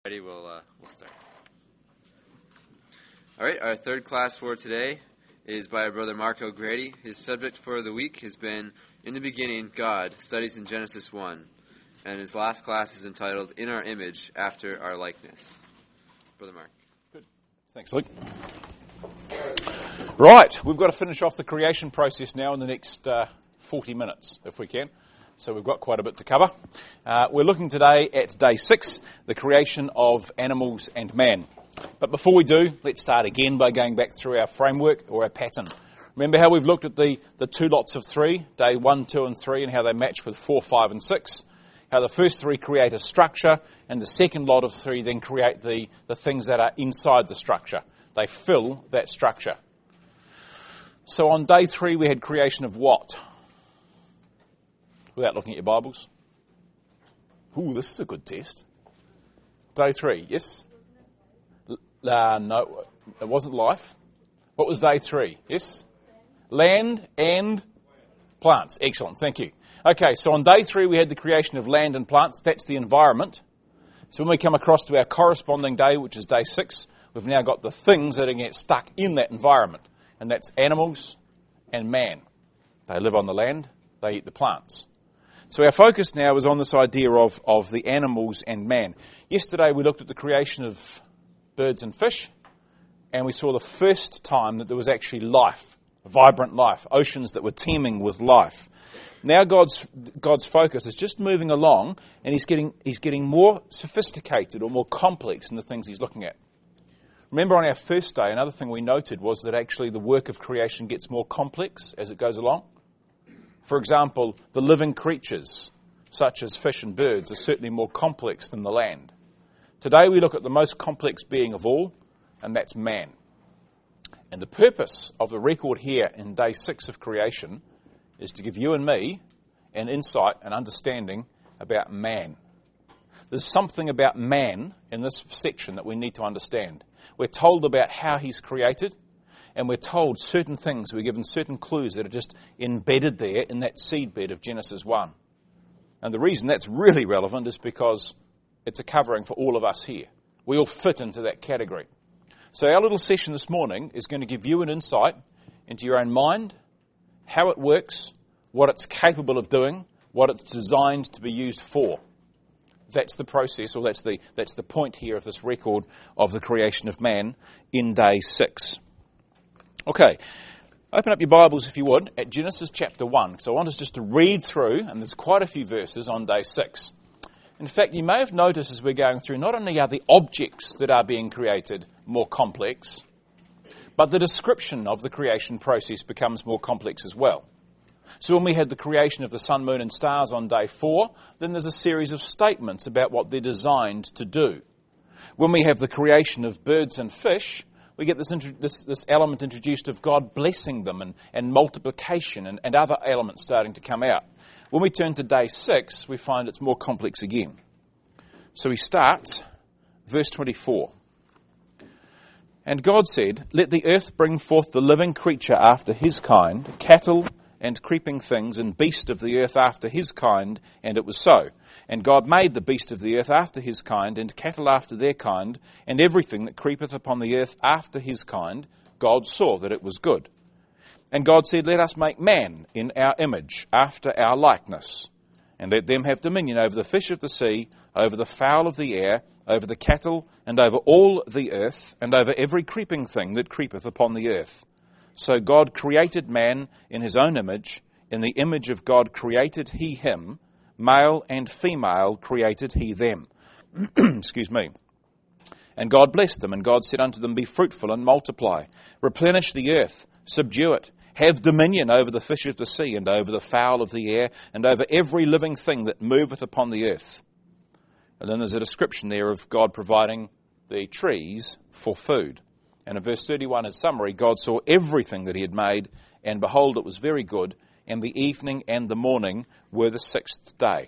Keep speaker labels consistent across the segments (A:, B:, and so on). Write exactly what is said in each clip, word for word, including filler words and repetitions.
A: Ready, we'll, uh, we'll start. All right, our third class for today is by our brother Mark O'Grady. His subject for the week has been, In the Beginning, God, Studies in Genesis one. And his last class is entitled, In Our Image, After Our Likeness. Brother Mark.
B: Good. Thanks, Luke. Right, we've got to finish off the creation process now in the next uh, forty minutes, if we can. So we've got quite a bit to cover. Uh, we're looking today at day six, the creation of animals and man. But before we do, let's start again by going back through our framework or our pattern. Remember how we've looked at the, the two lots of three, day one, two and three, and how they match with four, five and six. How the first three create a structure, and the second lot of three then create the, the things that are inside the structure. They fill that structure. So on day three we had creation of what? Without looking at your Bibles. Ooh, this is a good test. Day three, yes? Uh, no, it wasn't life. What was day three? Yes? Land and plants. Excellent, thank you. Okay, so on day three we had the creation of land and plants. That's the environment. So when we come across to our corresponding day, which is day six, we've now got the things that are going to get stuck in that environment. And that's animals and man. They live on the land, they eat the plants. So our focus now is on this idea of, of the animals and man. Yesterday we looked at the creation of birds and fish, and we saw the first time that there was actually life, vibrant life, oceans that were teeming with life. Now God's God's focus is just moving along, and he's getting he's getting more sophisticated or more complex in the things he's looking at. Remember on our first day, another thing we noted was that actually the work of creation gets more complex as it goes along. For example, the living creatures, such as fish and birds, are certainly more complex than the land. Today we look at the most complex being of all, and that's man. And the purpose of the record here in day six of creation is to give you and me an insight and understanding about man. There's something about man in this section that we need to understand. We're told about how he's created, and we're told certain things. We're given certain clues that are just embedded there in that seedbed of Genesis one. And the reason that's really relevant is because it's a covering for all of us here. We all fit into that category. So our little session this morning is going to give you an insight into your own mind, how it works, what it's capable of doing, what it's designed to be used for. That's the process, or that's the that's the point here of this record of the creation of man in day six. Okay, open up your Bibles, if you would, at Genesis chapter one. So I want us just to read through, and there's quite a few verses on day six. In fact, you may have noticed as we're going through, not only are the objects that are being created more complex, but the description of the creation process becomes more complex as well. So when we had the creation of the sun, moon and stars on day four, then there's a series of statements about what they're designed to do. When we have the creation of birds and fish, we get this, this, this element introduced of God blessing them and, and multiplication and, and other elements starting to come out. When we turn to day six, we find it's more complex again. So we start, verse twenty-four. And God said, Let the earth bring forth the living creature after his kind, cattle and creeping things, and beast of the earth after his kind, and it was so. And God made the beast of the earth after his kind, and cattle after their kind, and everything that creepeth upon the earth after his kind. God saw that it was good. And God said, Let us make man in our image, after our likeness, and let them have dominion over the fish of the sea, over the fowl of the air, over the cattle, and over all the earth, and over every creeping thing that creepeth upon the earth. So God created man in his own image. In the image of God created he him. Male and female created he them. Excuse me. And God blessed them, and God said unto them, Be fruitful and multiply. Replenish the earth, subdue it. Have dominion over the fish of the sea, and over the fowl of the air, and over every living thing that moveth upon the earth. And then there's a description there of God providing the trees for food. And in verse thirty-one, in summary, God saw everything that he had made, and behold, it was very good, and the evening and the morning were the sixth day.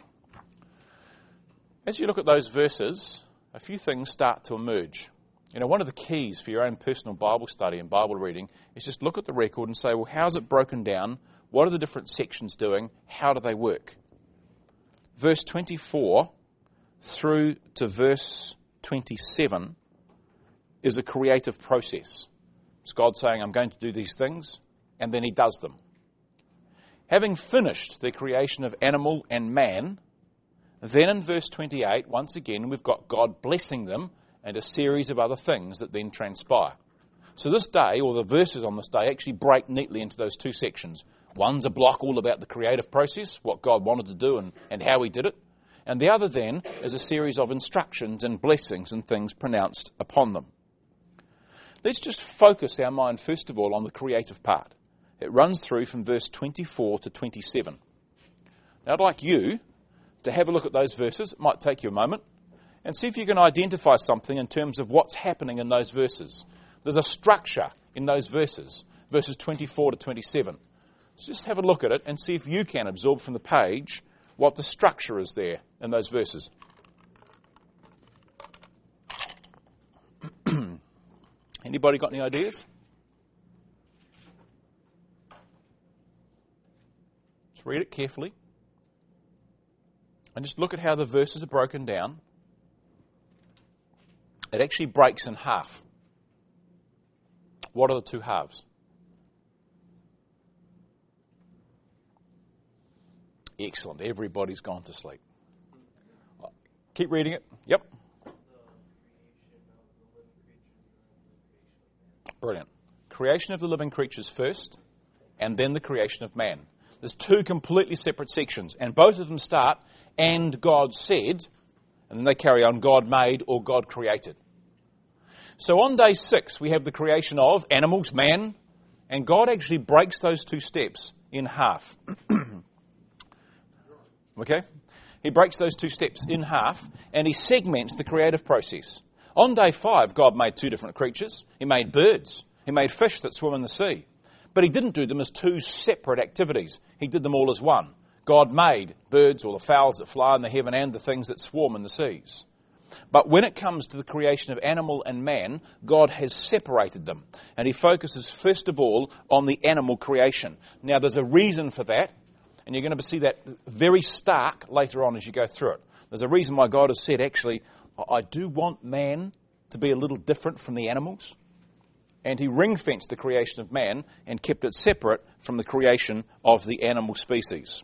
B: As you look at those verses, a few things start to emerge. You know, one of the keys for your own personal Bible study and Bible reading is just look at the record and say, well, how's it broken down? What are the different sections doing? How do they work? Verse twenty-four through to verse twenty-seven is a creative process. It's God saying, I'm going to do these things, and then he does them. Having finished the creation of animal and man, then in verse twenty-eight, once again, we've got God blessing them and a series of other things that then transpire. So this day, or the verses on this day, actually break neatly into those two sections. One's a block all about the creative process, what God wanted to do and, and how he did it. And the other then is a series of instructions and blessings and things pronounced upon them. Let's just focus our mind first of all on the creative part. It runs through from verse twenty-four to twenty-seven. Now I'd like you to have a look at those verses. It might take you a moment. And see if you can identify something in terms of what's happening in those verses. There's a structure in those verses, verses twenty-four to twenty-seven. So just have a look at it and see if you can absorb from the page what the structure is there in those verses. Anybody got any ideas? Just read it carefully. And just look at how the verses are broken down. It actually breaks in half. What are the two halves? Excellent. Everybody's gone to sleep. Keep reading it. Yep. Brilliant. Creation of the living creatures first, and then the creation of man. There's two completely separate sections, and both of them start, and God said, and then they carry on, God made or God created. So on day six, we have the creation of animals, man, and God actually breaks those two steps in half. Okay? He breaks those two steps in half, and he segments the creative process. On day five, God made two different creatures. He made birds. He made fish that swim in the sea. But he didn't do them as two separate activities. He did them all as one. God made birds, or the fowls that fly in the heaven, and the things that swarm in the seas. But when it comes to the creation of animal and man, God has separated them. And he focuses first of all on the animal creation. Now there's a reason for that, and you're going to see that very stark later on as you go through it. There's a reason why God has said, actually, I do want man to be a little different from the animals. And he ring-fenced the creation of man and kept it separate from the creation of the animal species.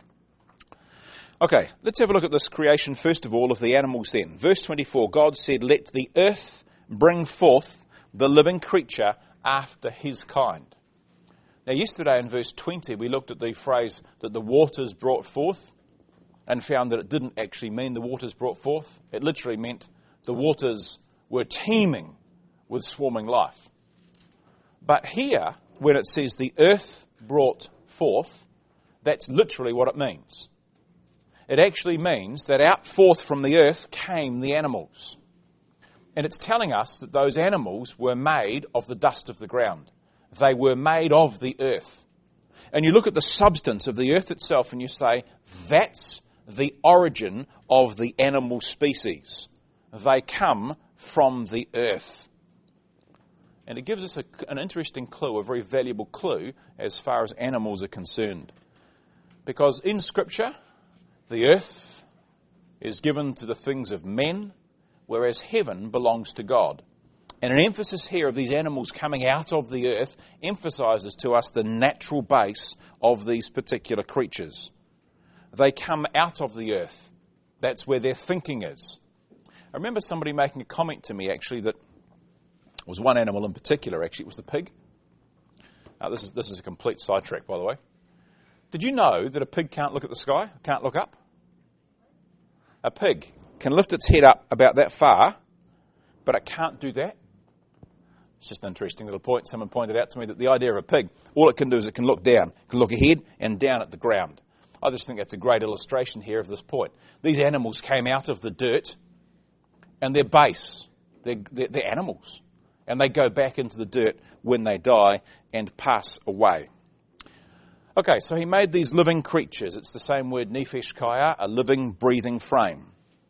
B: Okay, let's have a look at this creation first of all of the animals then. Verse twenty-four, God said, let the earth bring forth the living creature after his kind. Now yesterday in verse twenty we looked at the phrase that the waters brought forth and found that it didn't actually mean the waters brought forth. It literally meant the waters were teeming with swarming life. But here, when it says the earth brought forth, that's literally what it means. It actually means that out forth from the earth came the animals. And it's telling us that those animals were made of the dust of the ground. They were made of the earth. And you look at the substance of the earth itself and you say, that's the origin of the animal species. They come from the earth. And it gives us a, an interesting clue, a very valuable clue as far as animals are concerned. Because in Scripture, the earth is given to the things of men, whereas heaven belongs to God. And an emphasis here of these animals coming out of the earth emphasizes to us the natural base of these particular creatures. They come out of the earth. That's where their thinking is. I remember somebody making a comment to me, actually, that was one animal in particular, actually. It was the pig. Now, this is, this is a complete sidetrack, by the way. Did you know that a pig can't look at the sky, can't look up? A pig can lift its head up about that far, but it can't do that. It's just an interesting little point. Someone pointed out to me that the idea of a pig, all it can do is it can look down. It can look ahead and down at the ground. I just think that's a great illustration here of this point. These animals came out of the dirt, and they're base. They're, they're, they're animals. And they go back into the dirt when they die and pass away. Okay, so he made these living creatures. It's the same word, nephesh kaya, a living, breathing frame.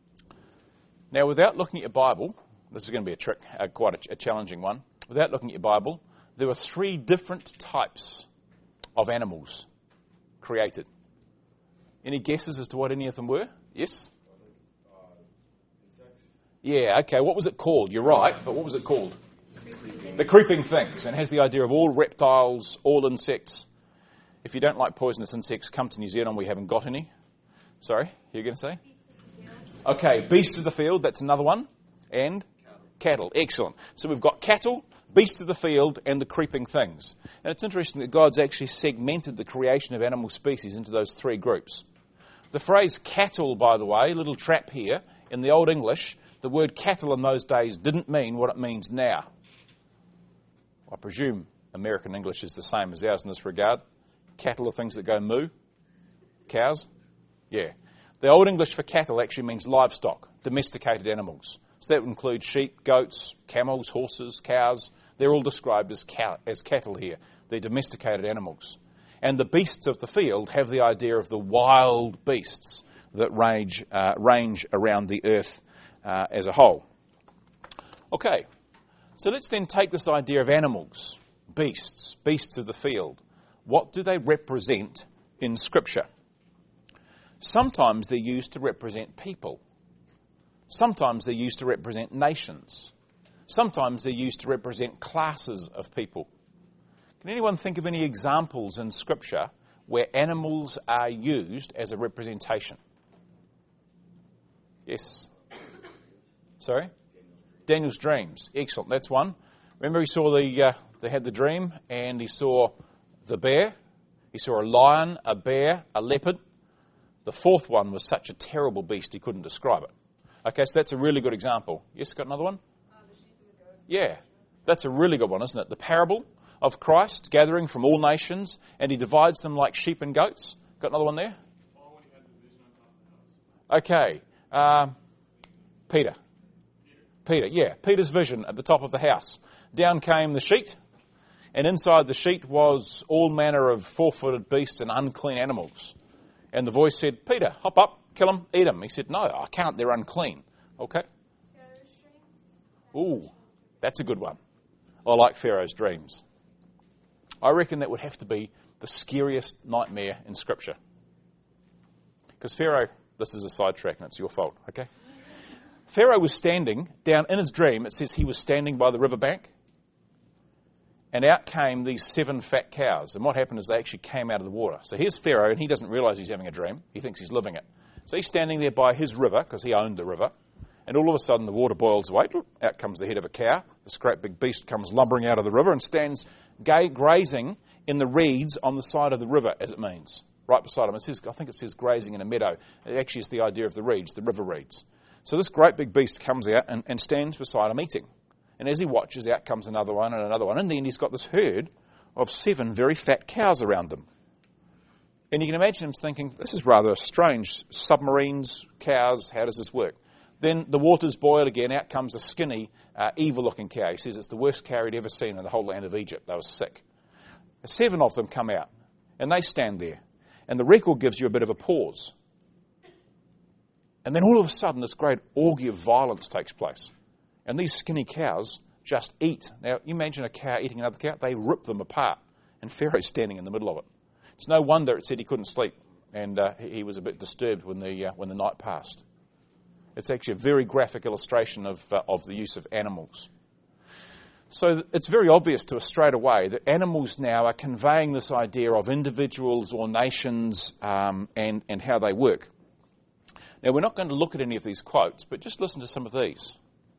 B: Now, without looking at your Bible, this is going to be a trick, uh, quite a, a challenging one. Without looking at your Bible, there were three different types of animals created. Any guesses as to what any of them were? Yes? Yeah, okay, what was it called? You're right, but what was it called? The creeping things, and has the idea of all reptiles, all insects. If you don't like poisonous insects, come to New Zealand. We haven't got any. Sorry, you're going to say? Okay, beasts of the field, that's another one. And? Cattle. Cattle, excellent. So we've got cattle, beasts of the field, and the creeping things. And it's interesting that God's actually segmented the creation of animal species into those three groups. The phrase cattle, by the way, little trap here, in the Old English, the word cattle in those days didn't mean what it means now. I presume American English is the same as ours in this regard. Cattle are things that go moo. Cows? Yeah. The Old English for cattle actually means livestock, domesticated animals. So that would include sheep, goats, camels, horses, cows. They're all described as, cow- as cattle here. They're domesticated animals. And the beasts of the field have the idea of the wild beasts that range, uh, range around the earth uh, as a whole. Okay, so let's then take this idea of animals, beasts, beasts of the field. What do they represent in Scripture? Sometimes they're used to represent people. Sometimes they're used to represent nations. Sometimes they're used to represent classes of people. Can anyone think of any examples in Scripture where animals are used as a representation? Yes? Sorry? Daniel's dreams. Excellent. That's one. Remember he saw the, uh, they had the dream and he saw the bear. He saw a lion, a bear, a leopard. The fourth one was such a terrible beast he couldn't describe it. Okay, so that's a really good example. Yes, got another one?
C: Uh, the sheep and the goats.
B: Yeah, that's a really good one, isn't it? The parable of Christ gathering from all nations, and he divides them like sheep and goats. Got another one there? Okay, um, Peter. Peter, yeah, Peter's vision at the top of the house. Down came the sheet, and inside the sheet was all manner of four-footed beasts and unclean animals. And the voice said, Peter, hop up, kill them, eat them. He said, no, I can't, they're unclean. Okay? Ooh, that's a good one. I like Pharaoh's dreams. I reckon that would have to be the scariest nightmare in Scripture. Because Pharaoh, this is a sidetrack and it's your fault, okay? Pharaoh was standing down in his dream. It says he was standing by the riverbank. And out came these seven fat cows. And what happened is they actually came out of the water. So here's Pharaoh, and he doesn't realise he's having a dream. He thinks he's living it. So he's standing there by his river, because he owned the river. And all of a sudden the water boils away. Out comes the head of a cow. This great big beast comes lumbering out of the river and stands gay, grazing in the reeds on the side of the river, as it means. Right beside him. It says, I think it says grazing in a meadow. It actually is the idea of the reeds, the river reeds. So this great big beast comes out and, and stands beside him eating. And as he watches, out comes another one and another one. And then he's got this herd of seven very fat cows around him. And you can imagine him thinking, this is rather strange. Submarines, cows, how does this work? Then the waters boil again. Out comes a skinny, uh, evil-looking cow. He says it's the worst cow he'd ever seen in the whole land of Egypt. They were sick. Seven of them come out. And they stand there. And the record gives you a bit of a pause. And then all of a sudden, this great orgy of violence takes place. And these skinny cows just eat. Now, you imagine a cow eating another cow. They rip them apart. And Pharaoh's standing in the middle of it. It's no wonder it said he couldn't sleep. And uh, he was a bit disturbed when the uh, when the night passed. It's actually a very graphic illustration of uh, of the use of animals. So it's very obvious to us straight away that animals now are conveying this idea of individuals or nations um, and, and how they work. Now, we're not going to look at any of these quotes, but just listen to some of these.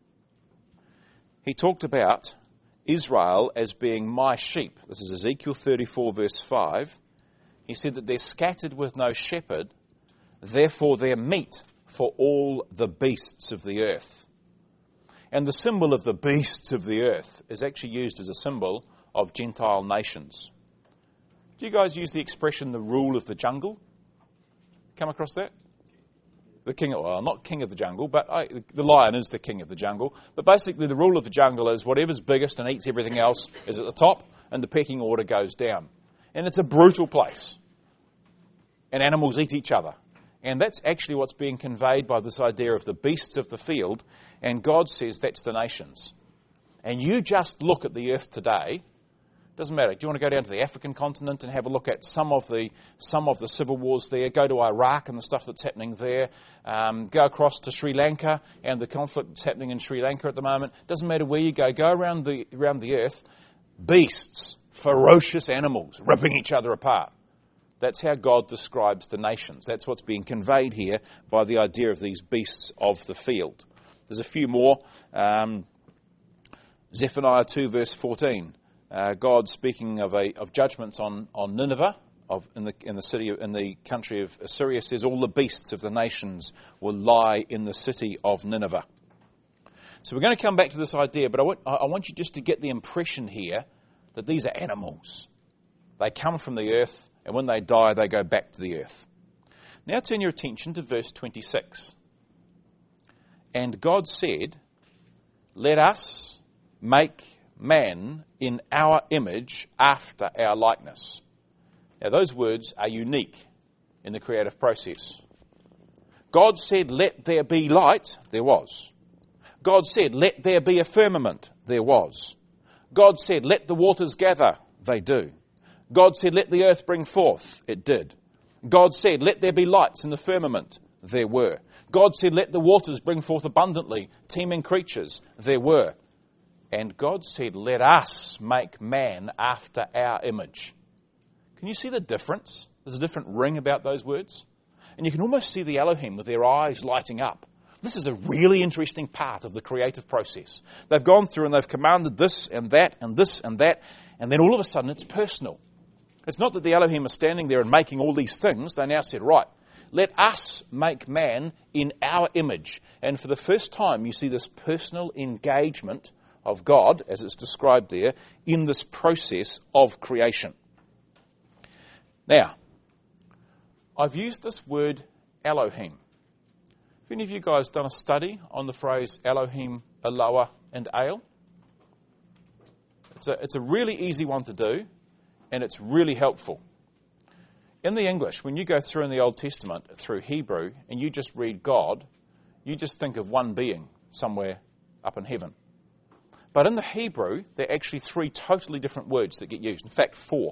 B: He talked about Israel as being my sheep. This is Ezekiel thirty-four, verse five. He said that they're scattered with no shepherd, therefore they're meat for all the beasts of the earth. And the symbol of the beasts of the earth is actually used as a symbol of Gentile nations. Do you guys use the expression the rule of the jungle? Come across that? The king, of, well, not king of the jungle, but I, the lion is the king of the jungle. But basically the rule of the jungle is whatever's biggest and eats everything else is at the top, and the pecking order goes down. And it's a brutal place. And animals eat each other. And that's actually what's being conveyed by this idea of the beasts of the field. And God says that's the nations. And you just look at the earth today Doesn't matter. Do you want to go down to the African continent and have a look at some of the some of the civil wars there? Go to Iraq and the stuff that's happening there. Um, go across to Sri Lanka and the conflict that's happening in Sri Lanka at the moment. Doesn't matter where you go. Go around the around the earth. Beasts, ferocious animals, ripping each other apart. That's how God describes the nations. That's what's being conveyed here by the idea of these beasts of the field. There's a few more. Um, Zephaniah two verse fourteen. Uh, God speaking of a of judgments on, on Nineveh, of in the in the city of, in the country of Assyria, says all the beasts of the nations will lie in the city of Nineveh. So we're going to come back to this idea, but I want I want you just to get the impression here that these are animals. They come from the earth, and when they die, they go back to the earth. Now turn your attention to verse twenty-six. And God said, "Let us make man in our image after our likeness." Now those words are unique in the creative process. God said, "Let there be light," there was. God said, "Let there be a firmament," there was. God said, "Let the waters gather," they do. God said, "Let the earth bring forth," it did. God said, "Let there be lights in the firmament," there were. God said, "Let the waters bring forth abundantly teeming creatures," there were. And God said, "Let us make man after our image." Can you see the difference? There's a different ring about those words. And you can almost see the Elohim with their eyes lighting up. This is a really interesting part of the creative process. They've gone through and they've commanded this and that and this and that, and then all of a sudden it's personal. It's not that the Elohim are standing there and making all these things. They now said, right, let us make man in our image. And for the first time you see this personal engagement of God, as it's described there, in this process of creation. Now, I've used this word Elohim. Have any of you guys done a study on the phrase Elohim, Eloah, and El? It's a, it's a really easy one to do, and it's really helpful. In the English, when you go through in the Old Testament, through Hebrew, and you just read God, you just think of one being somewhere up in heaven. But in the Hebrew, there are actually three totally different words that get used. In fact, four.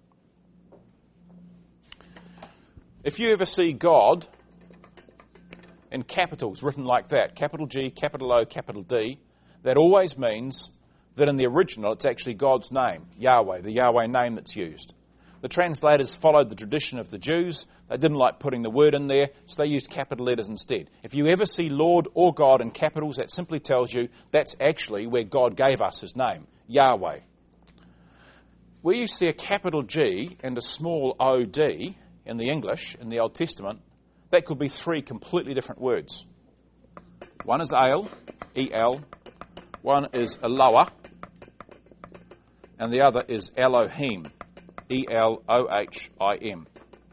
B: If you ever see God in capitals written like that, capital G, capital O, capital D, that always means that in the original it's actually God's name, Yahweh, the Yahweh name that's used. The translators followed the tradition of the Jews. They didn't like putting the word in there, so they used capital letters instead. If you ever see Lord or God in capitals, that simply tells you that's actually where God gave us his name, Yahweh. Where you see a capital G and a small O D in the English, in the Old Testament, that could be three completely different words. One is El, E L, one is Eloah, and the other is Elohim, E L O H I M.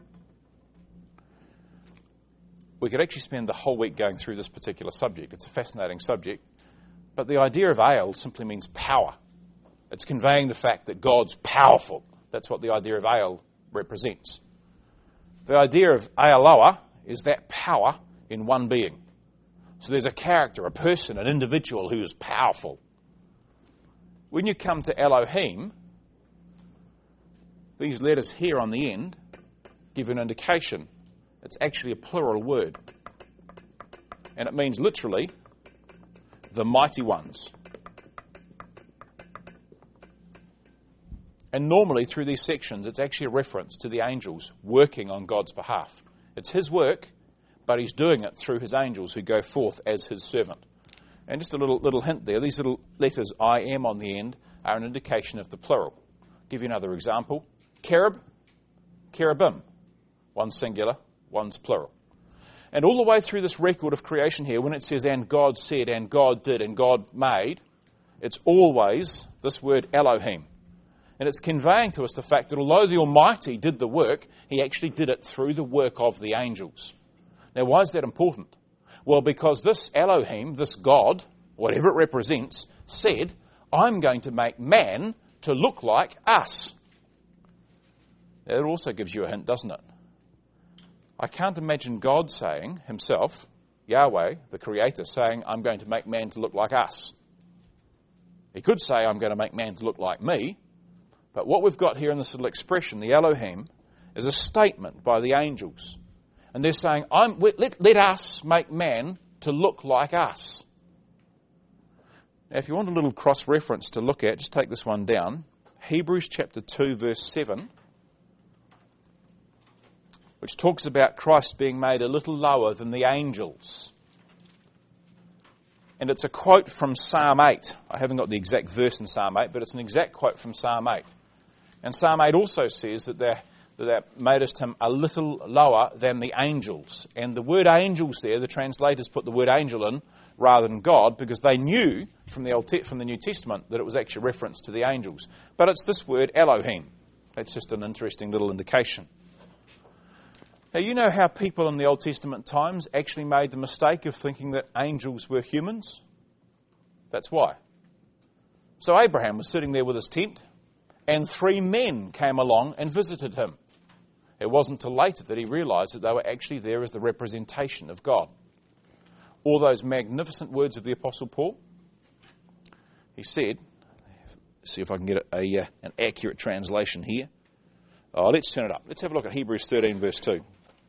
B: We could actually spend the whole week going through this particular subject. It's a fascinating subject. But the idea of El simply means power. It's conveying the fact that God's powerful. That's what the idea of El represents. The idea of Eloah is that power in one being. So there's a character, a person, an individual who is powerful. When you come to Elohim, these letters here on the end give you an indication. It's actually a plural word. And it means literally the mighty ones. And normally through these sections, it's actually a reference to the angels working on God's behalf. It's his work, but he's doing it through his angels who go forth as his servant. And just a little little hint there, these little letters I am on the end are an indication of the plural. I'll give you another example. Cherub, cherubim. One's singular, one's plural. And all the way through this record of creation here, when it says, and God said, and God did, and God made, it's always this word Elohim. And it's conveying to us the fact that although the Almighty did the work, he actually did it through the work of the angels. Now, why is that important? Well, because this Elohim, this God, whatever it represents, said, I'm going to make man to look like us. Now, it also gives you a hint, doesn't it? I can't imagine God saying himself, Yahweh, the Creator, saying, I'm going to make man to look like us. He could say, I'm going to make man to look like me, But what we've got here in this little expression, the Elohim, is a statement by the angels. And they're saying, I'm, let, let us make man to look like us. Now, if you want a little cross-reference to look at, just take this one down. Hebrews chapter two, verse seven, which talks about Christ being made a little lower than the angels. And it's a quote from Psalm eight. I haven't got the exact verse in Psalm eight, but it's an exact quote from Psalm eight. And Psalm eight also says that they're that made us him a little lower than the angels. And the word angels there, the translators put the word angel in rather than God, because they knew from the Old Te- from the New Testament that it was actually reference to the angels. But it's this word Elohim. That's just an interesting little indication. Now, you know how people in the Old Testament times actually made the mistake of thinking that angels were humans? That's why. So Abraham was sitting there with his tent, and three men came along and visited him. It wasn't until later that he realised that they were actually there as the representation of God. All those magnificent words of the Apostle Paul. He said, see if I can get a, a, an accurate translation here. Oh, let's turn it up. Let's have a look at Hebrews thirteen, verse two.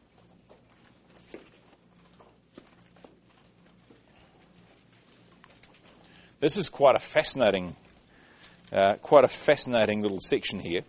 B: This is quite a fascinating, uh, quite a fascinating little section here.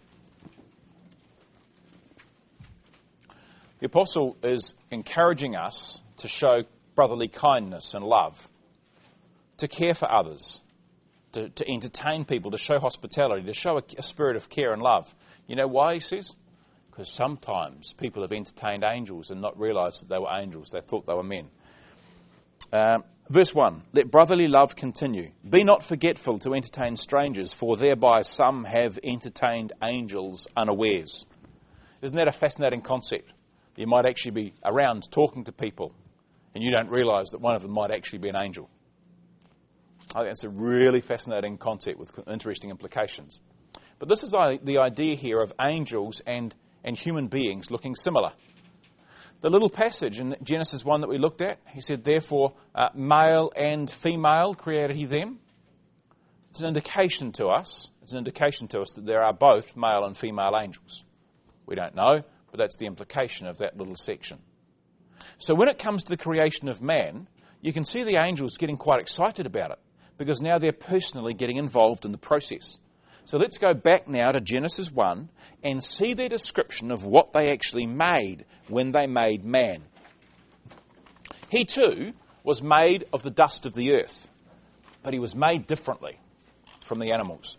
B: The apostle is encouraging us to show brotherly kindness and love, to care for others, to, to entertain people, to show hospitality, to show a, a spirit of care and love. You know why, he says? Because sometimes people have entertained angels and not realised that they were angels. They thought they were men. Um, verse one, let brotherly love continue. Be not forgetful to entertain strangers, for thereby some have entertained angels unawares. Isn't that a fascinating concept? You might actually be around talking to people and you don't realise that one of them might actually be an angel. I think that's a really fascinating concept with interesting implications. But this is the idea here of angels and, and human beings looking similar. The little passage in Genesis one that we looked at, he said, therefore, uh, male and female created he them. It's an indication to us, it's an indication to us that there are both male and female angels. We don't know, but that's the implication of that little section. So when it comes to the creation of man, you can see the angels getting quite excited about it, because now they're personally getting involved in the process. So let's go back now to Genesis one and see their description of what they actually made when they made man. He too was made of the dust of the earth, but he was made differently from the animals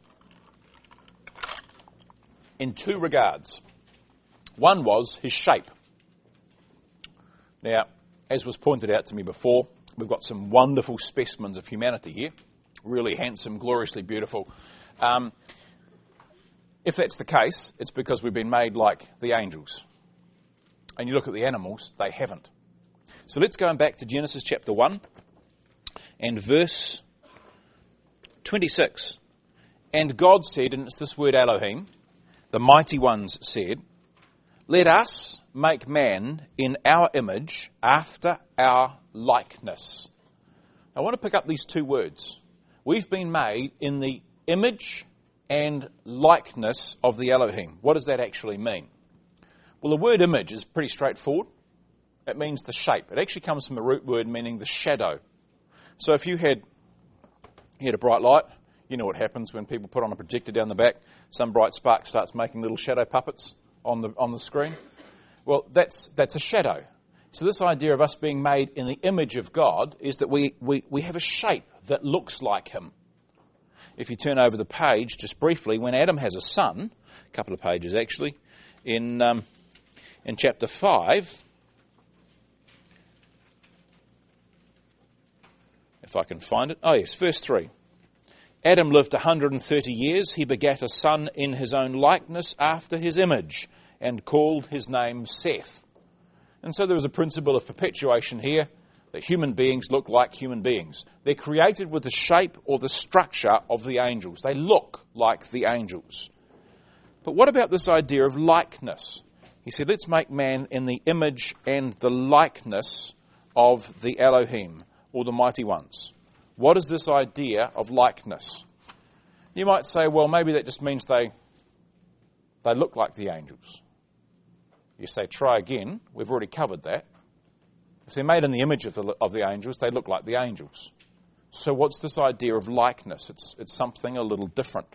B: in two regards. One was his shape. Now, as was pointed out to me before, we've got some wonderful specimens of humanity here. Really handsome, gloriously beautiful. Um, if that's the case, it's because we've been made like the angels. And you look at the animals, they haven't. So let's go back to Genesis chapter one and verse twenty-six. And God said, and it's this word Elohim, the mighty ones said, let us make man in our image after our likeness. I want to pick up these two words. We've been made in the image and likeness of the Elohim. What does that actually mean? Well, the word image is pretty straightforward. It means the shape. It actually comes from a root word meaning the shadow. So if you had, you had a bright light, you know what happens when people put on a projector down the back, some bright spark starts making little shadow puppets on the on the screen. Well, that's that's a shadow. So this idea of us being made in the image of God is that we, we, we have a shape that looks like him. If you turn over the page just briefly, when Adam has a son, a couple of pages actually, in um, in chapter five, if I can find it. Oh yes, verse three. Adam lived one hundred thirty years. He begat a son in his own likeness after his image and called his name Seth. And so there is a principle of perpetuation here, that human beings look like human beings. They're created with the shape or the structure of the angels. They look like the angels. But what about this idea of likeness? He said, let's make man in the image and the likeness of the Elohim, or the mighty ones. What is this idea of likeness? You might say, well, maybe that just means they they look like the angels. You say, try again. We've already covered that. If they're made in the image of the, of the angels, they look like the angels. So what's this idea of likeness? It's, it's something a little different.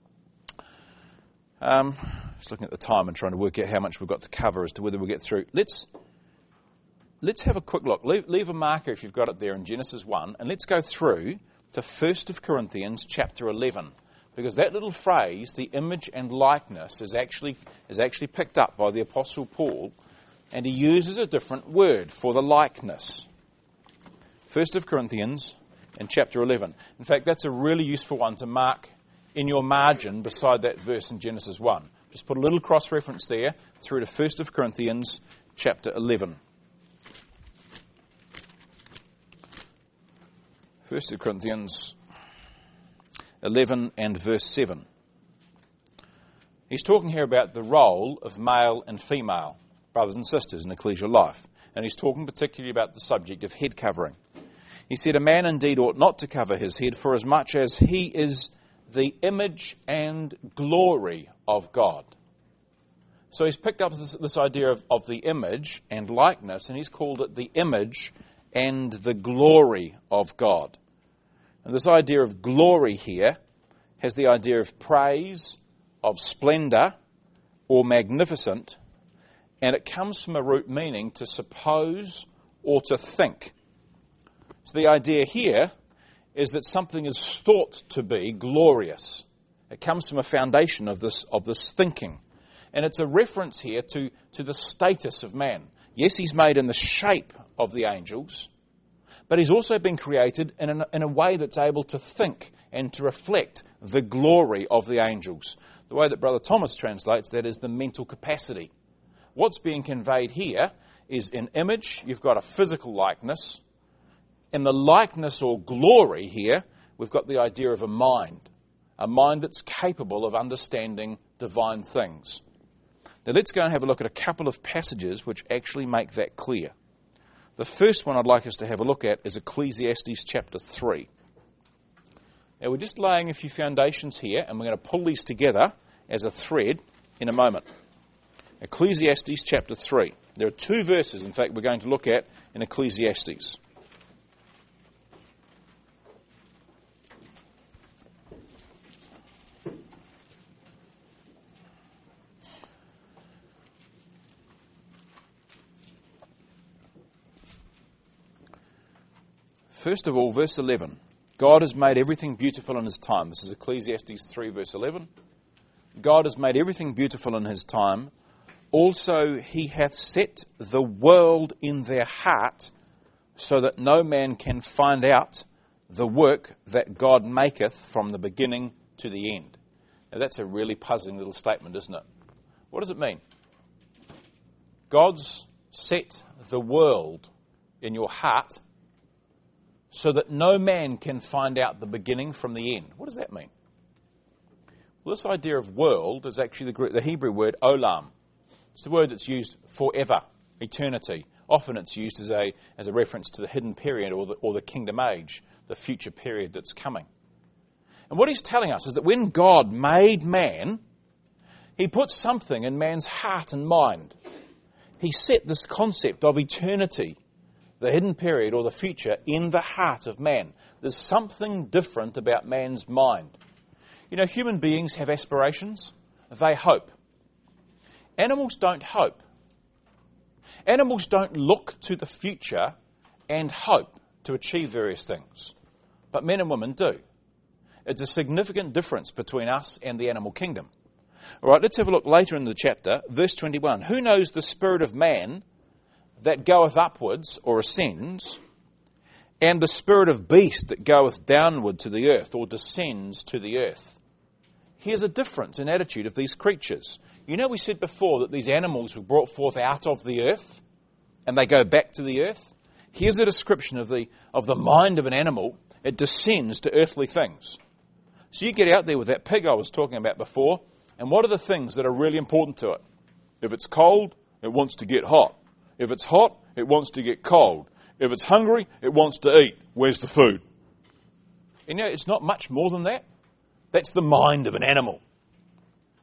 B: Um, just looking at the time and trying to work out how much we've got to cover as to whether we'll get through. Let's, let's have a quick look. Leave, leave a marker if you've got it there in Genesis one, and let's go through to First Corinthians chapter eleven. Because that little phrase, the image and likeness, is actually, is actually picked up by the Apostle Paul, and he uses a different word for the likeness. First Corinthians in chapter eleven. In fact, that's a really useful one to mark in your margin beside that verse in Genesis one. Just put a little cross-reference there through to First Corinthians chapter eleven. First Corinthians eleven and verse seven. He's talking here about the role of male and female, brothers and sisters in ecclesial life. And he's talking particularly about the subject of head covering. He said, a man indeed ought not to cover his head, for as much as he is the image and glory of God. So he's picked up this, this idea of, of the image and likeness, and he's called it the image and the glory of God. And this idea of glory here has the idea of praise, of splendour, or magnificent, and it comes from a root meaning to suppose or to think. So the idea here is that something is thought to be glorious. It comes from a foundation of this of this thinking. And it's a reference here to, to the status of man. Yes, he's made in the shape of the angels, but he's also been created in, an, in a way that's able to think and to reflect the glory of the angels. The way that Brother Thomas translates that is the mental capacity. What's being conveyed here is in image, you've got a physical likeness. In the likeness or glory here, we've got the idea of a mind. A mind that's capable of understanding divine things. Now let's go and have a look at a couple of passages which actually make that clear. The first one I'd like us to have a look at is Ecclesiastes chapter three. Now we're just laying a few foundations here, and we're going to pull these together as a thread in a moment. Ecclesiastes chapter three. There are two verses, in fact, we're going to look at in Ecclesiastes. First of all, verse eleven. God has made everything beautiful in his time. This is Ecclesiastes three, verse eleven. God has made everything beautiful in his time. Also he hath set the world in their heart, so that no man can find out the work that God maketh from the beginning to the end. Now that's a really puzzling little statement, isn't it? What does it mean? God's set the world in your heart so that no man can find out the beginning from the end. What does that mean? Well, this idea of world is actually the, the Hebrew word olam. It's the word that's used forever, eternity. Often it's used as a as a reference to the hidden period or the, or the kingdom age, the future period that's coming. And what he's telling us is that when God made man, he put something in man's heart and mind. He set this concept of eternity, the hidden period or the future, in the heart of man. There's something different about man's mind. You know, human beings have aspirations. They hope. Animals don't hope. Animals don't look to the future and hope to achieve various things. But men and women do. It's a significant difference between us and the animal kingdom. All right, let's have a look later in the chapter, verse twenty-one. Who knows the spirit of man that goeth upwards or ascends, and the spirit of beast that goeth downward to the earth or descends to the earth? Here's a difference in attitude of these creatures. You know, we said before that these animals were brought forth out of the earth and they go back to the earth. Here's a description of the of the mind of an animal. It descends to earthly things. So you get out there with that pig I was talking about before, and what are the things that are really important to it? If it's cold, it wants to get hot. If it's hot, it wants to get cold. If it's hungry, it wants to eat. Where's the food? And you know, it's not much more than that. That's the mind of an animal.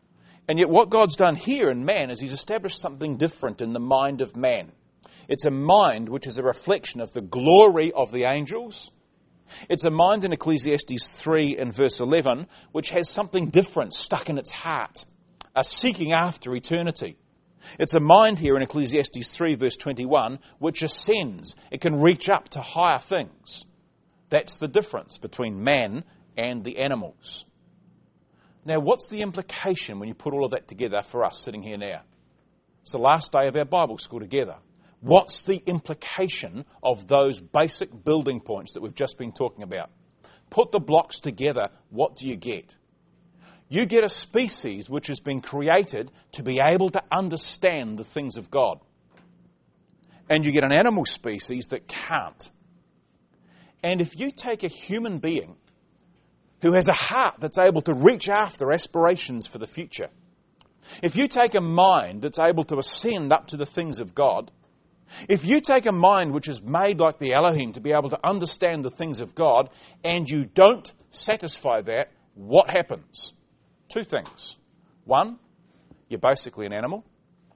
B: And yet what God's done here in man is he's established something different in the mind of man. It's a mind which is a reflection of the glory of the angels. It's a mind in Ecclesiastes three and verse eleven which has something different stuck in its heart, a seeking after eternity. It's a mind here in Ecclesiastes three verse twenty-one which ascends. It can reach up to higher things. That's the difference between man and the animals. Now, what's the implication when you put all of that together for us sitting here now? It's the last day of our Bible school together. What's the implication of those basic building points that we've just been talking about? Put the blocks together, what do you get? You get a species which has been created to be able to understand the things of God. And you get an animal species that can't. And if you take a human being who has a heart that's able to reach after aspirations for the future, if you take a mind that's able to ascend up to the things of God, if you take a mind which is made like the Elohim to be able to understand the things of God, and you don't satisfy that, what happens? Two things. One, you're basically an animal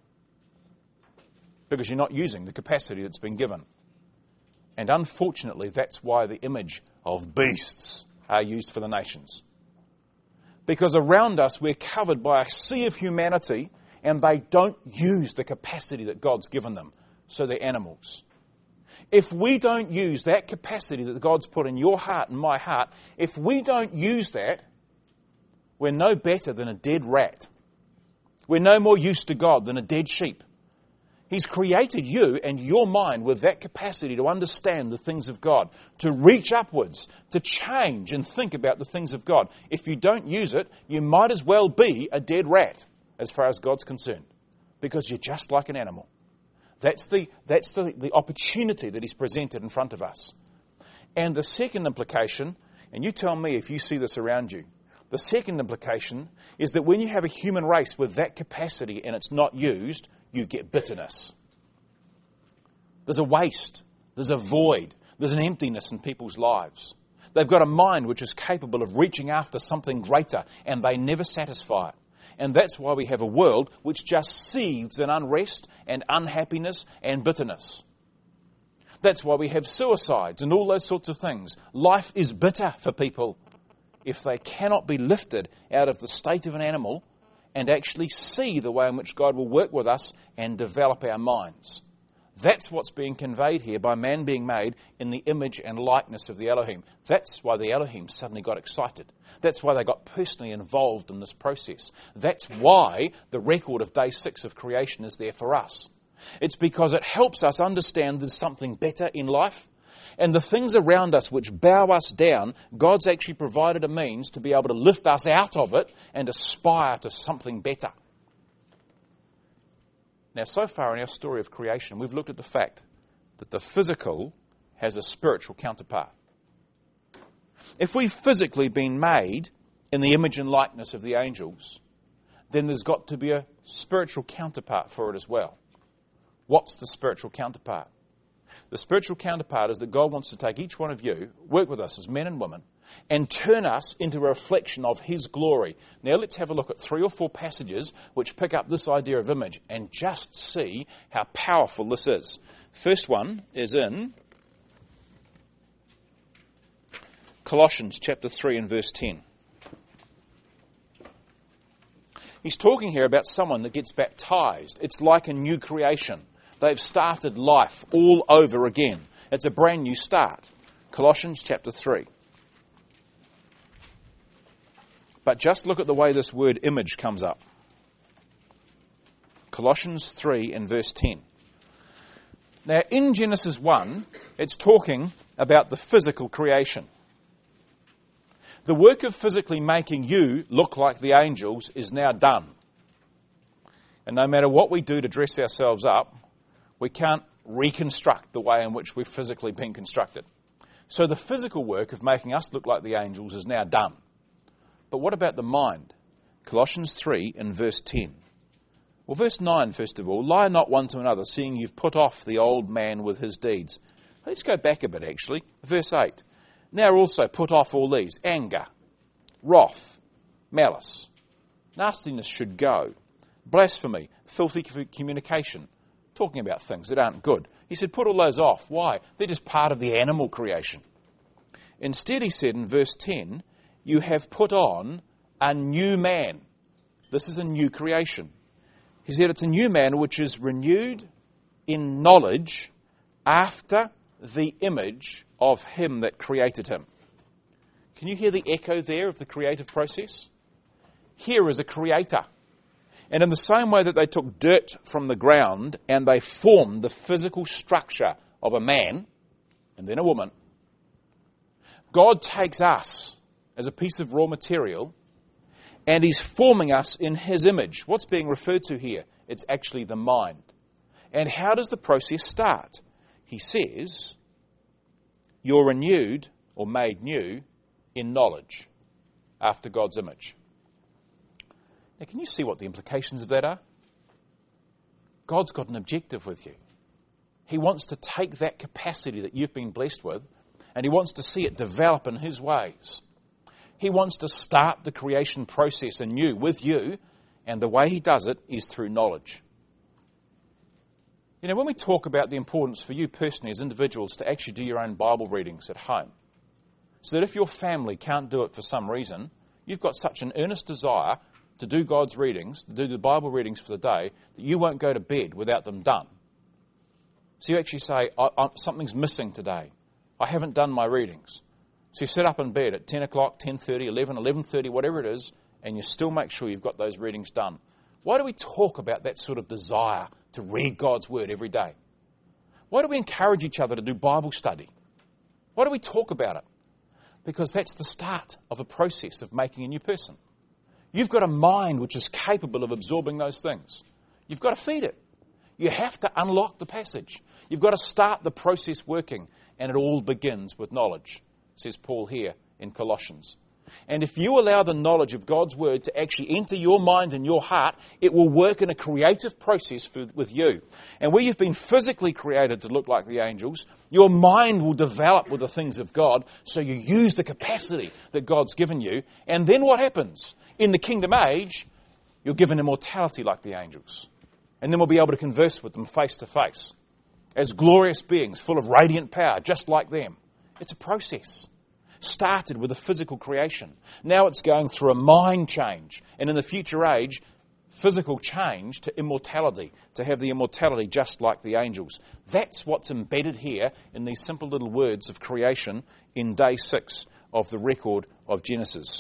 B: because you're not using the capacity that's been given. And unfortunately, that's why the image of beasts are used for the nations. Because around us, we're covered by a sea of humanity, and they don't use the capacity that God's given them. So they're animals. If we don't use that capacity that God's put in your heart and my heart, if we don't use that, we're no better than a dead rat. We're no more use to God than a dead sheep. He's created you and your mind with that capacity to understand the things of God, to reach upwards, to change and think about the things of God. If you don't use it, you might as well be a dead rat as far as God's concerned, because you're just like an animal. That's the, that's the, the opportunity that He's presented in front of us. And the second implication, and you tell me if you see this around you, the second implication is that when you have a human race with that capacity and it's not used, you get bitterness. There's a waste. There's a void. There's an emptiness in people's lives. They've got a mind which is capable of reaching after something greater, and they never satisfy it. And that's why we have a world which just seethes in unrest and unhappiness and bitterness. That's why we have suicides and all those sorts of things. Life is bitter for people if they cannot be lifted out of the state of an animal and actually see the way in which God will work with us and develop our minds. That's what's being conveyed here by man being made in the image and likeness of the Elohim. That's why the Elohim suddenly got excited. That's why they got personally involved in this process. That's why the record of day six of creation is there for us. It's because it helps us understand there's something better in life. And the things around us which bow us down, God's actually provided a means to be able to lift us out of it and aspire to something better. Now, so far in our story of creation, we've looked at the fact that the physical has a spiritual counterpart. If we've physically been made in the image and likeness of the angels, then there's got to be a spiritual counterpart for it as well. What's the spiritual counterpart? The spiritual counterpart is that God wants to take each one of you, work with us as men and women, and turn us into a reflection of His glory. Now let's have a look at three or four passages which pick up this idea of image and just see how powerful this is. First one is in Colossians chapter three and verse ten. He's talking here about someone that gets baptized. It's like a new creation. They've started life all over again. It's a brand new start. Colossians chapter three. But just look at the way this word image comes up. Colossians three and verse ten. Now in Genesis one, it's talking about the physical creation. The work of physically making you look like the angels is now done. And no matter what we do to dress ourselves up, we can't reconstruct the way in which we've physically been constructed. So the physical work of making us look like the angels is now done. But what about the mind? Colossians three and verse ten. Well, verse nine, first of all, lie not one to another, seeing you've put off the old man with his deeds. Let's go back a bit, actually. Verse eight. Now also put off all these: anger, wrath, malice, Nastiness should go. Blasphemy, filthy communication, talking about things that aren't good. He said, put all those off. Why? They're just part of the animal creation. Instead, he said in verse ten, you have put on a new man. This is a new creation. He said it's a new man which is renewed in knowledge after the image of him that created him. Can you hear the echo there of the creative process? Here is a creator. And in the same way that they took dirt from the ground and they formed the physical structure of a man and then a woman, God takes us as a piece of raw material and he's forming us in his image. What's being referred to here? It's actually the mind. And how does the process start? He says, you're renewed or made new in knowledge after God's image. Now, can you see what the implications of that are? God's got an objective with you. He wants to take that capacity that you've been blessed with and he wants to see it develop in his ways. He wants to start the creation process anew with you, and the way he does it is through knowledge. You know, when we talk about the importance for you personally as individuals to actually do your own Bible readings at home, so that if your family can't do it for some reason, you've got such an earnest desire to do God's readings, to do the Bible readings for the day, that you won't go to bed without them done. So you actually say, I, I, something's missing today. I haven't done my readings. So you sit up in bed at ten o'clock, ten thirty, eleven, eleven thirty, whatever it is, and you still make sure you've got those readings done. Why do we talk about that sort of desire to read God's Word every day? Why do we encourage each other to do Bible study? Why do we talk about it? Because that's the start of a process of making a new person. You've got a mind which is capable of absorbing those things. You've got to feed it. You have to unlock the passage. You've got to start the process working, and it all begins with knowledge, says Paul here in Colossians. And if you allow the knowledge of God's Word to actually enter your mind and your heart, it will work in a creative process for, with you. And where you've been physically created to look like the angels, your mind will develop with the things of God, so you use the capacity that God's given you. And then what happens? In the kingdom age, you're given immortality like the angels. And then we'll be able to converse with them face to face as glorious beings full of radiant power, just like them. It's a process. Started with a physical creation. Now it's going through a mind change. And in the future age, physical change to immortality, to have the immortality just like the angels. That's what's embedded here in these simple little words of creation in day six of the record of Genesis.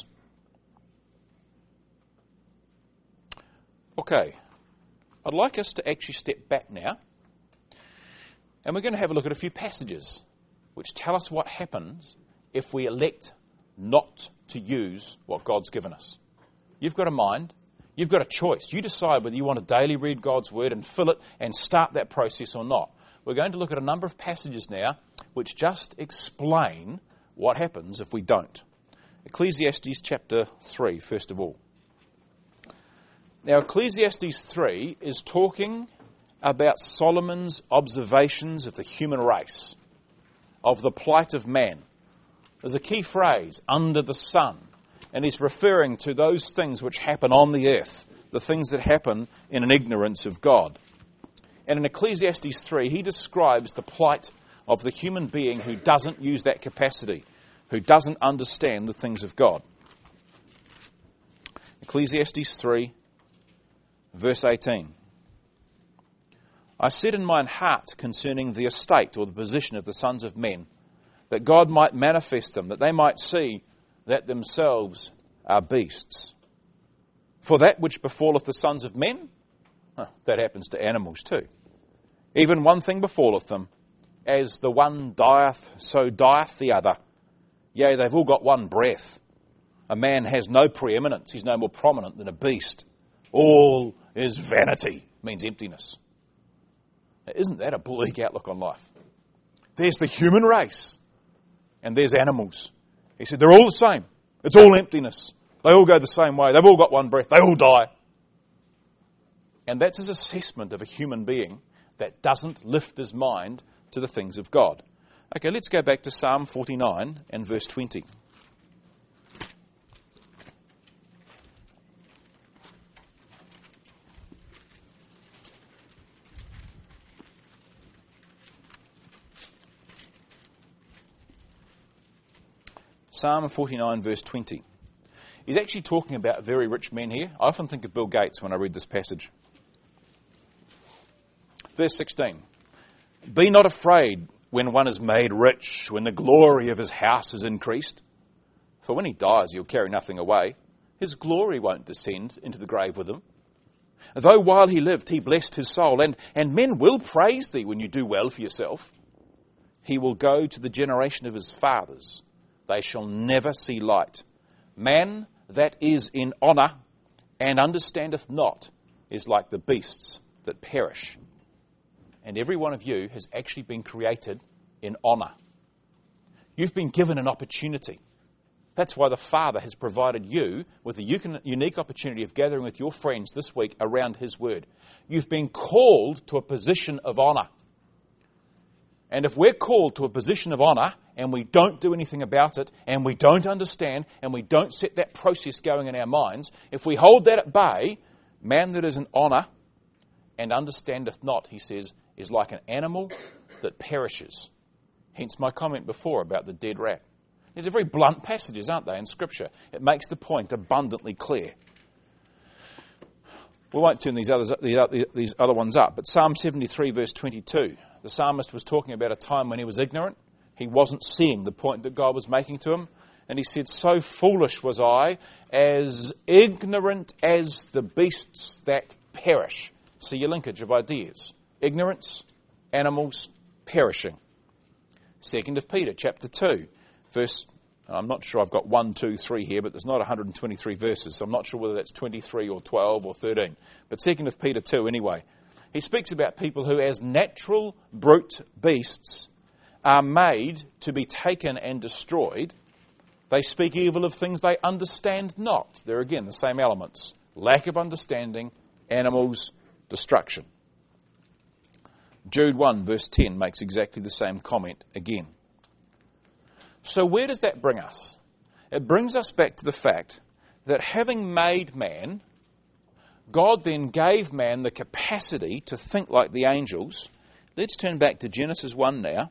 B: Okay, I'd like us to actually step back now, and we're going to have a look at a few passages which tell us what happens if we elect not to use what God's given us. You've got a mind, you've got a choice. You decide whether you want to daily read God's Word and fill it and start that process or not. We're going to look at a number of passages now which just explain what happens if we don't. Ecclesiastes chapter three, first of all. Now, Ecclesiastes three is talking about Solomon's observations of the human race, of the plight of man. There's a key phrase, under the sun, and he's referring to those things which happen on the earth, the things that happen in an ignorance of God. And in Ecclesiastes three, he describes the plight of the human being who doesn't use that capacity, who doesn't understand the things of God. Ecclesiastes three, verse eighteen. I said in mine heart concerning the estate or the position of the sons of men, that God might manifest them, that they might see that themselves are beasts. For that which befalleth the sons of men, huh, that happens to animals too. Even one thing befalleth them, as the one dieth, so dieth the other. Yea, they've all got one breath. A man has no preeminence, he's no more prominent than a beast. All is vanity, means emptiness. Now, isn't that a bleak outlook on life? There's the human race, and there's animals. He said, they're all the same. It's all emptiness. They all go the same way. They've all got one breath. They all die. And that's his assessment of a human being that doesn't lift his mind to the things of God. Okay, let's go back to Psalm forty-nine and verse twenty. Psalm forty-nine, verse twenty. He's actually talking about very rich men here. I often think of Bill Gates when I read this passage. Verse sixteen. Be not afraid when one is made rich, when the glory of his house is increased. For when he dies, he'll carry nothing away. His glory won't descend into the grave with him. Though while he lived, he blessed his soul, and, and men will praise thee when you do well for yourself. He will go to the generation of his fathers. They shall never see light. Man that is in honour and understandeth not is like the beasts that perish. And every one of you has actually been created in honour. You've been given an opportunity. That's why the Father has provided you with a unique opportunity of gathering with your friends this week around His Word. You've been called to a position of honour. And if we're called to a position of honour and we don't do anything about it and we don't understand and we don't set that process going in our minds, if we hold that at bay, man that is in honour and understandeth not, he says, is like an animal that perishes. Hence my comment before about the dead rat. These are very blunt passages, aren't they, in Scripture? It makes the point abundantly clear. We won't turn these others, these other ones up, but Psalm seventy-three, verse twenty-two. The psalmist was talking about a time when he was ignorant. He wasn't seeing the point that God was making to him. And he said, so foolish was I, as ignorant as the beasts that perish. See your linkage of ideas. Ignorance, animals, perishing. Second of Peter, chapter two, verse, I'm not sure I've got one, two, three here, but there's not one hundred twenty-three verses, so I'm not sure whether that's twenty-three or twelve or thirteen. But Second of Peter two anyway. He speaks about people who, as natural brute beasts, are made to be taken and destroyed. They speak evil of things they understand not. They're again the same elements. Lack of understanding, animals, destruction. Jude one, verse ten makes exactly the same comment again. So where does that bring us? It brings us back to the fact that having made man, God then gave man the capacity to think like the angels. Let's turn back to Genesis one now.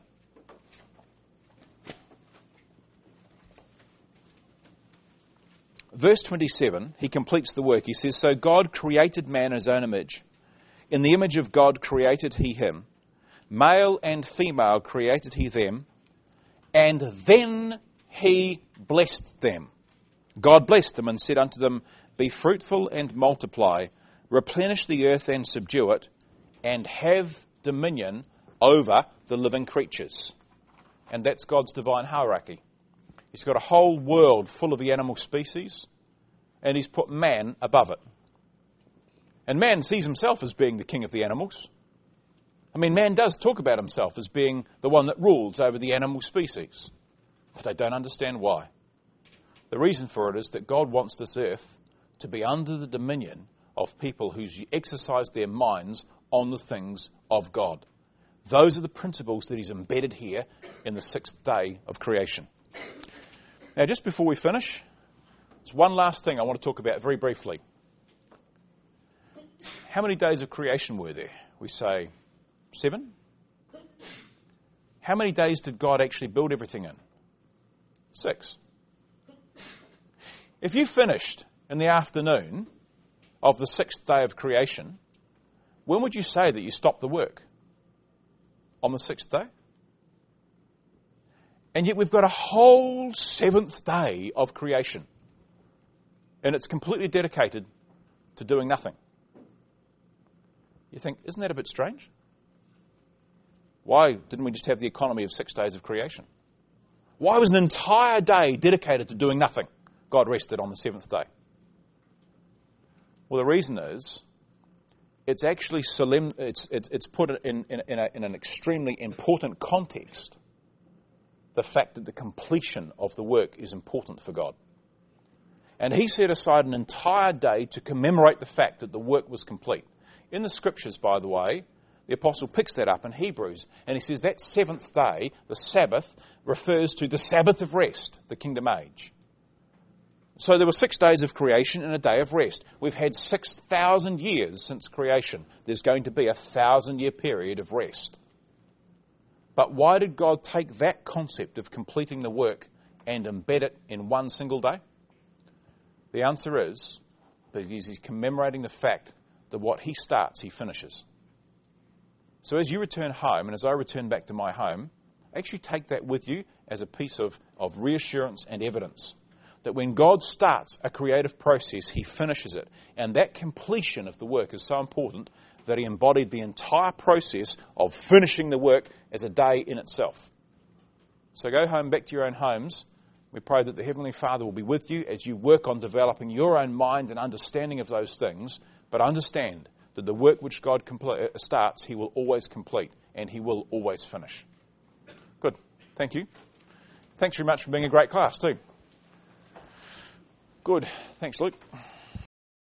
B: Verse twenty-seven, he completes the work. He says, so God created man in his own image. In the image of God created he him. Male and female created he them. And then he blessed them. God blessed them and said unto them, be fruitful and multiply, replenish the earth and subdue it, and have dominion over the living creatures. And that's God's divine hierarchy. He's got a whole world full of the animal species, and he's put man above it. And man sees himself as being the king of the animals. I mean, man does talk about himself as being the one that rules over the animal species. But they don't understand why. The reason for it is that God wants this earth to be under the dominion of people who exercise their minds on the things of God. Those are the principles that he's embedded here in the sixth day of creation. Now, just before we finish, there's one last thing I want to talk about very briefly. How many days of creation were there? We say seven. How many days did God actually build everything in? Six. If you finished in the afternoon of the sixth day of creation, when would you say that you stopped the work? On the sixth day? And yet we've got a whole seventh day of creation. And it's completely dedicated to doing nothing. You think, isn't that a bit strange? Why didn't we just have the economy of six days of creation? Why was an entire day dedicated to doing nothing? God rested on the seventh day. Well, the reason is, it's actually solemn, it's, it's, it's put in, in, in, a, in an extremely important context, the fact that the completion of the work is important for God. And he set aside an entire day to commemorate the fact that the work was complete. In the Scriptures, by the way, the Apostle picks that up in Hebrews, and he says that seventh day, the Sabbath, refers to the Sabbath of rest, the kingdom age. So there were six days of creation and a day of rest. We've had six thousand years since creation. There's going to be a thousand-year period of rest. But why did God take that concept of completing the work and embed it in one single day? The answer is because he's commemorating the fact that what he starts, he finishes. So as you return home, and as I return back to my home, actually take that with you as a piece of, of reassurance and evidence that when God starts a creative process, he finishes it. And that completion of the work is so important that he embodied the entire process of finishing the work as a day in itself. So go home, back to your own homes. We pray that the Heavenly Father will be with you as you work on developing your own mind and understanding of those things, but understand that the work which God compl- starts, he will always complete and he will always finish. Good. Thank you. Thanks very much for being a great class too. Good. Thanks, Luke.